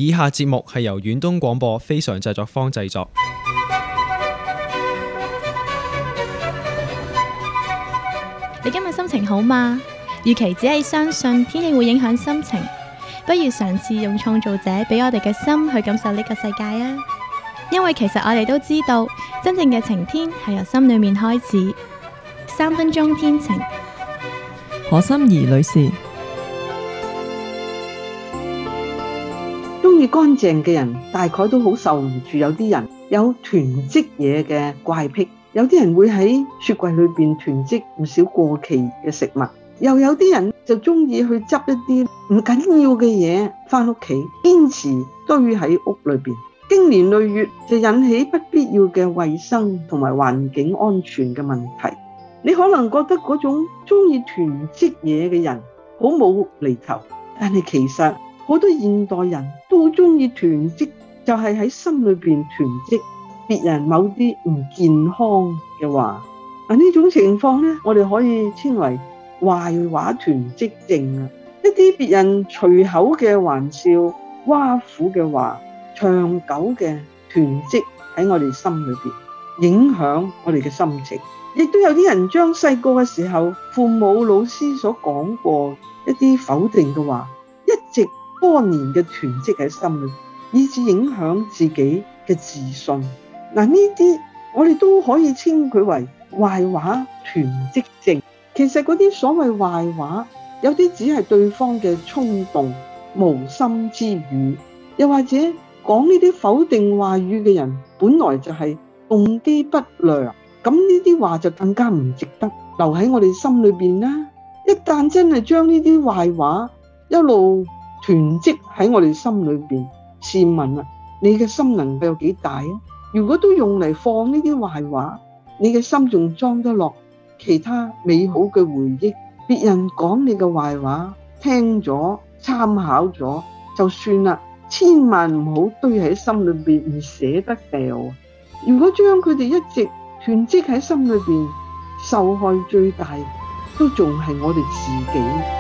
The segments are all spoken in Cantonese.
以下節目係由遠東廣播非常製作坊製作。 你今日心情好嗎？與其只係相信天氣會影響心情，不如嘗試用創造者俾我哋嘅心去感受呢個世界啊！因為其實我哋都知道，真正嘅晴天係由心裏面開始。3分鐘天晴， 何心怡女士。 中意乾淨嘅人大概都好受唔住，有啲人有囤積嘢嘅怪癖，有啲人會喺雪櫃裏邊囤積唔少過期嘅食物，又有啲人就中意去執一啲唔緊要嘅嘢返屋企，堅持堆喺屋裏邊，經年累月就引起不必要嘅衛生同埋環境安全嘅問題。你可能覺得嗰種中意囤積嘢嘅人好無厘頭，但係其實好多現代人都好中意囤積，就係喺心裏邊囤積別人某啲唔健康嘅話。呢種情況呢，我哋可以稱為壞話囤積症。一啲別人隨口嘅玩笑、挖苦嘅話，長久嘅囤積喺我哋心裏邊，影響我哋嘅心情。亦都有啲人將細個嘅時候父母老師所講過一啲否定嘅話，一直多年嘅囤積喺心裏，以致影響自己嘅自信。呢啲我哋都可以稱佢為壞話囤積症。其實嗰啲所謂壞話，有啲只係對方嘅衝動、無心之語，又或者講呢啲否定話語嘅人本來就係動機不良。咁呢啲話就更加唔值得留喺我哋心裏邊啦。一旦真係將呢啲壞話一路囤積喺我哋心裏邊，試問啦，你嘅心能夠有幾大啊？如果都用嚟放呢啲壞話，你嘅心仲裝得落其他美好嘅回憶？別人講你嘅壞話，聽咗參考咗就算啦，千萬唔好堆喺心裏邊，唔捨得掉。如果將佢哋一直囤積喺心裏邊，受害最大都仲係我哋自己。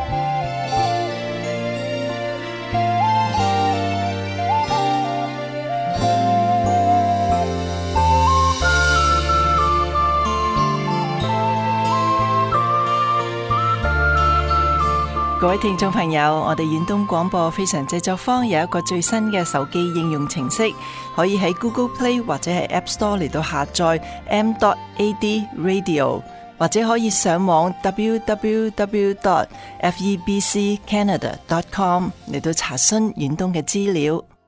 各位聽眾朋友，我哋遠東廣播非常製作坊有一個最新嘅手機應用程式，可以喺 Google Play 或者係 App Store 嚟到下載 m.ad radio， 或者可以上網 www.febccanada.com 嚟到查詢遠東嘅資料。